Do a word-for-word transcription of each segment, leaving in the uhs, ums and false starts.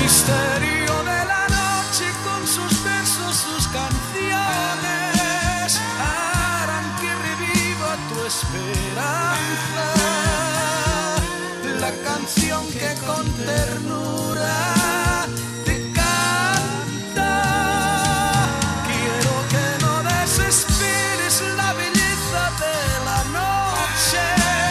Misterio de la noche con sus versos, sus canciones harán que reviva tu esperanza. La canción que con ternura te canta. Quiero que no desesperes la belleza de la noche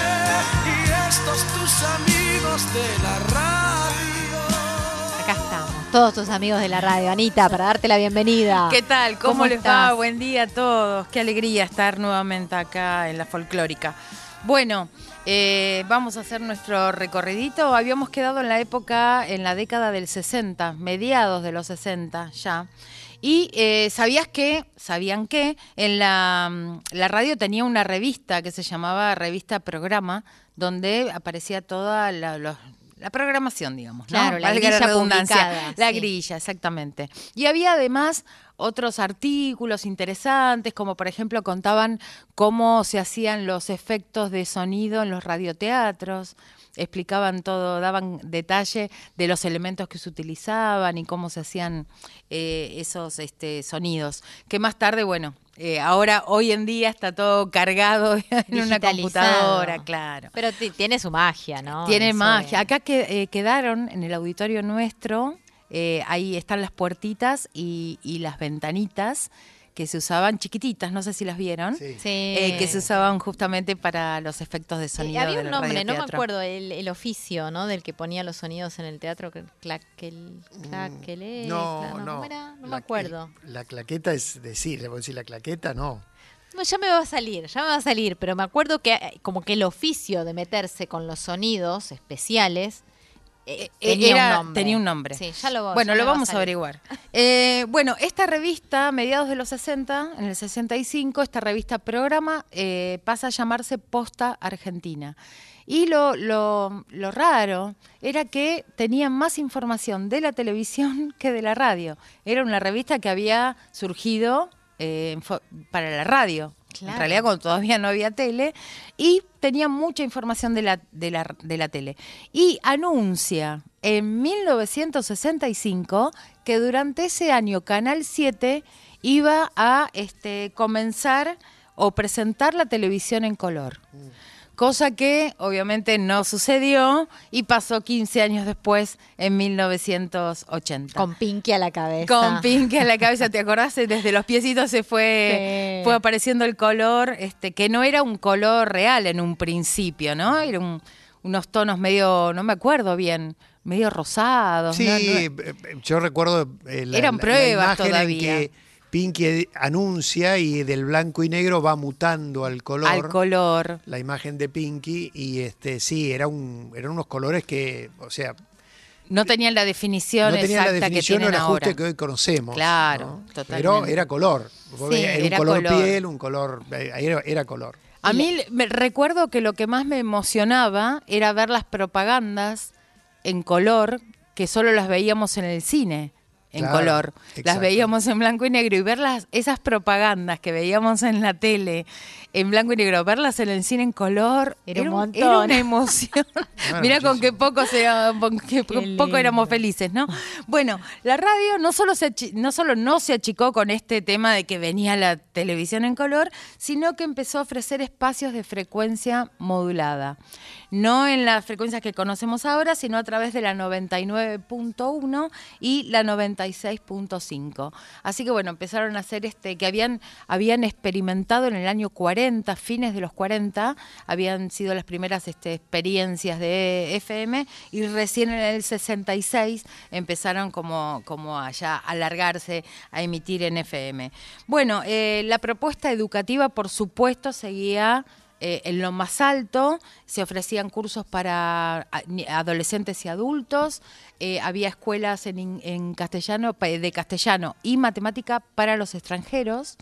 y estos tus amigos de la radio. Acá estamos, todos tus amigos de la radio. Anita, para darte la bienvenida. ¿Qué tal? ¿Cómo, ¿Cómo les estás? va? Buen día a todos. Qué alegría estar nuevamente acá en la folclórica. Bueno, eh, vamos a hacer nuestro recorridito. Habíamos quedado en la época, en la década del sesenta, mediados de los sesenta ya. Y eh, ¿sabías que, sabían que en la, la radio tenía una revista que se llamaba Revista Programa, donde aparecía toda la, los... La programación, digamos, ¿no? Claro, la Valga grilla redundancia. publicada, La sí. grilla, exactamente. Y había además otros artículos interesantes, como por ejemplo contaban cómo se hacían los efectos de sonido en los radioteatros, explicaban todo, daban detalle de los elementos que se utilizaban y cómo se hacían eh, esos este, sonidos. Que más tarde, bueno, eh, ahora, hoy en día está todo cargado en una computadora, claro. Pero t- tiene su magia, ¿no? Tiene Eso magia. de- Acá que, eh, quedaron en el auditorio nuestro, eh, ahí están las puertitas y, y las ventanitas que se usaban chiquititas, no sé si las vieron, Sí. Sí. eh, que se usaban justamente para los efectos de Eh, sonido. había un del nombre, no me radioteatro. acuerdo, el, el oficio, ¿no? Del que ponía los sonidos en el teatro, que- claquel, claquelé, No, cla- no. ¿cómo era? No me La- acuerdo. el- La claqueta es decir, le voy a decir la claqueta, no. No, ya me va a salir, ya me va a salir, pero me acuerdo que eh, como que el oficio de meterse con los sonidos especiales eh, Eh, tenía, era- un nombre. tenía un nombre. Sí, ya lo Bueno, ya lo me va vamos a, salir. averiguar. Eh, bueno, esta revista, a mediados de los sesenta, en el sesenta y cinco, esta revista Programa eh, pasa a llamarse Posta Argentina. Y lo, lo, lo raro era que tenían más información de la televisión que de la radio. Era una revista que había surgido eh, en fo- para la radio. Claro. En realidad, cuando todavía no había tele, y tenía mucha información de la, de la, de la tele. Y anuncia en mil novecientos sesenta y cinco que durante ese año Canal siete iba a este, comenzar o presentar la televisión en color. Cosa que obviamente no sucedió y pasó quince años después, en mil novecientos ochenta. Con Pinky a la cabeza. Con Pinky a la cabeza, ¿te acordás? Desde los piecitos se fue, Sí. fue apareciendo el color, este, que no era un color real en un principio, ¿no? Era un- unos tonos medio, no me acuerdo bien, medio rosados. Sí, ¿no? No- eh, yo recuerdo eh, la, Eran la- la pruebas imagen todavía. en que Pinky anuncia y del blanco y negro va mutando al color. al color. La imagen de Pinky y este sí, era un, eran unos colores que, o sea, No tenían la definición no tenían exacta la definición que o el tienen ajuste ahora. que hoy conocemos. Claro, ¿no? totalmente. Pero era color. Sí, era, era un color, color. piel, un color. eh, Era, era color. A mí me recuerdo que lo que más me emocionaba era ver las propagandas en color, que solo las veíamos en el cine en Claro, color. Las exacto. veíamos en blanco y negro y ver las, esas propagandas que veíamos en la tele en blanco y negro, verlas en el cine en color, Era un montón. era una emoción. Bueno, Mirá con muchísimo. qué poco, se, con qué Qué poco lindo. éramos felices, ¿no? Bueno, la radio no solo, se achi- no solo no se achicó con este tema de que venía la televisión en color, sino que empezó a ofrecer espacios de frecuencia modulada. No en las frecuencias que conocemos ahora, sino a través de la noventa y nueve punto uno y la noventa y seis punto cinco. Así que bueno, empezaron a hacer este, que habían, habían experimentado en el año cuarenta, fines de los cuarenta, habían sido las primeras este, experiencias de F M, y recién en el sesenta y seis empezaron como, como allá a alargarse, a emitir en F M. Bueno, eh, la propuesta educativa, por supuesto, seguía eh, en lo más alto. Se ofrecían cursos para a- ni- adolescentes y adultos, eh, había escuelas en, in- en castellano, pa- de castellano y matemática para los extranjeros.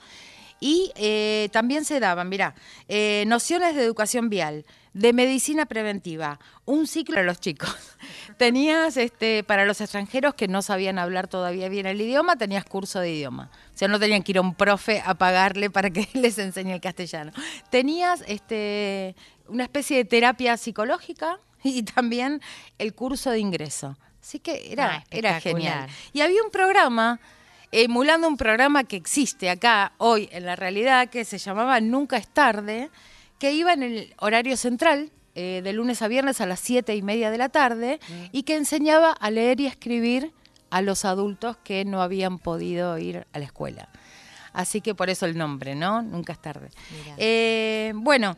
Y eh, también se daban, mirá, eh, nociones de educación vial, de medicina preventiva, un ciclo para los chicos. Tenías, este, para los extranjeros que no sabían hablar todavía bien el idioma, tenías curso de idioma. O sea, no tenían que ir a un profe a pagarle para que les enseñe el castellano. Tenías este, una especie de terapia psicológica y también el curso de ingreso. Así que era, Ah, era espectacular. genial. Y había un programa, emulando un programa que existe acá hoy en la realidad, que se llamaba Nunca es tarde, que iba en el horario central, eh, de lunes a viernes a las siete y media de la tarde, mm. y que enseñaba a leer y escribir a los adultos que no habían podido ir a la escuela. Así que por eso el nombre, ¿no? Nunca es tarde. Eh, bueno,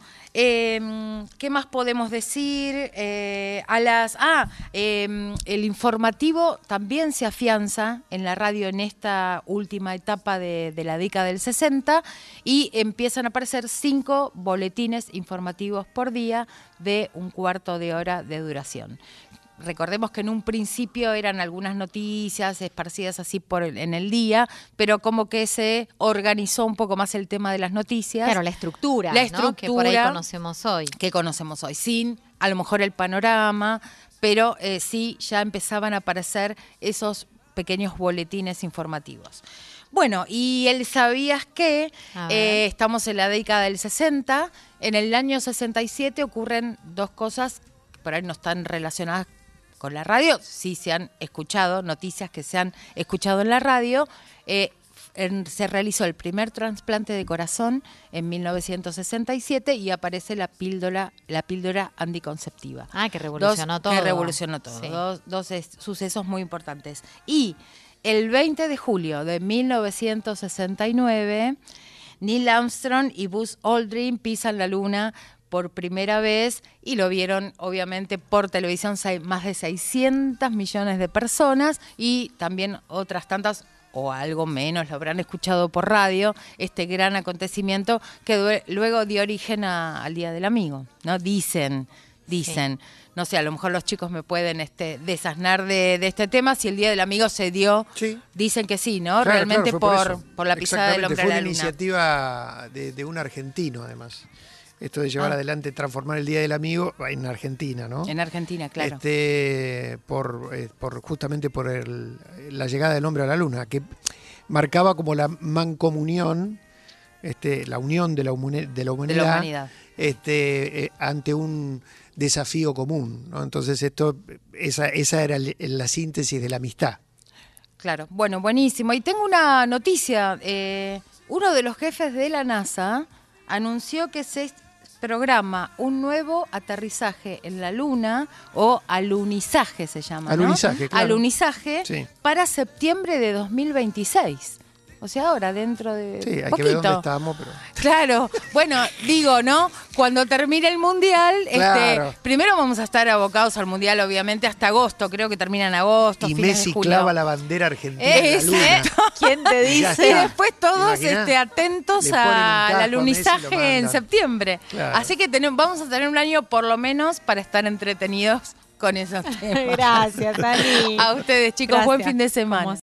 eh, ¿qué más podemos decir? Eh, a las ah, eh, el informativo también se afianza en la radio en esta última etapa de, de la década del sesenta y empiezan a aparecer cinco boletines informativos por día de un cuarto de hora de duración. Recordemos que en un principio eran algunas noticias esparcidas así por el, en el día, pero como que se organizó un poco más el tema de las noticias. Claro, la estructura, la ¿no? estructura que por ahí conocemos hoy. Que conocemos hoy, sin a lo mejor el panorama, pero eh, sí ya empezaban a aparecer esos pequeños boletines informativos. Bueno, y el ¿sabías qué? Eh, estamos en la década del sesenta. En el año sesenta y siete ocurren dos cosas que por ahí no están relacionadas con la radio, sí se han escuchado, noticias que se han escuchado en la radio. Eh, en, se realizó el primer trasplante de corazón en mil novecientos sesenta y siete y aparece la píldora, la píldora anticonceptiva. Ah, que revolucionó dos, todo. Que revolucionó todo. Sí. Dos, dos es, sucesos muy importantes. Y el veinte de julio de mil novecientos sesenta y nueve, Neil Armstrong y Buzz Aldrin pisan la luna por primera vez y lo vieron obviamente por televisión más de seiscientos millones de personas y también otras tantas o algo menos lo habrán escuchado por radio, este gran acontecimiento que luego dio origen a, al Día del Amigo, ¿no? Dicen, dicen, sí. No sé, a lo mejor los chicos me pueden este, desasnar de, de este tema, si el Día del Amigo se dio, sí. Dicen que sí, ¿no? Claro, Realmente claro, por, por, por la pisada del hombre a la luna. Fue una iniciativa de, de un argentino además. Esto de llevar ah. adelante, transformar el Día del Amigo en Argentina, ¿no? En Argentina, claro. Este, por, eh, por justamente por el, la llegada del hombre a la luna, que marcaba como la mancomunión, este, la unión de la, de la humanidad, de la humanidad. Este, eh, ante un desafío común, ¿no? Entonces esto, esa, esa era la síntesis de la amistad. Claro, bueno, buenísimo. Y tengo una noticia. Eh, uno de los jefes de la NASA anunció que se programa un nuevo aterrizaje en la Luna, o alunizaje se llama, ¿no? Alunizaje, claro. Alunizaje, sí. Para septiembre de dos mil veintiséis. O sea, ahora, dentro de sí, hay poquito. Que ver dónde estamos, pero... Claro, bueno, digo, ¿no? Cuando termine el Mundial, claro. este, primero vamos a estar abocados al Mundial, obviamente, hasta agosto. Creo que termina en agosto, y fines Messi de julio. clava la bandera argentina es, en la luna. ¿Quién te dice? Y después todos este, atentos al alunizaje en septiembre. Claro. Así que tenemos, vamos a tener un año por lo menos para estar entretenidos con esos temas. Gracias, Ani. A ustedes, chicos, Gracias. Buen fin de semana.